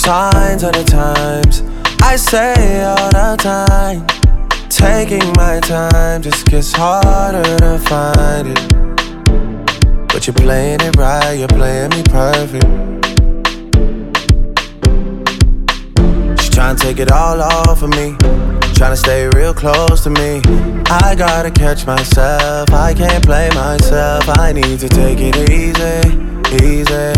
Signs of the times, I say all the time. Taking my time just gets harder to find it. But you're playing it right, you're playing me perfect. She's trying to take it all off of me, trying to stay real close to me. I gotta catch myself, I can't play myself. I need to take it easy, easy.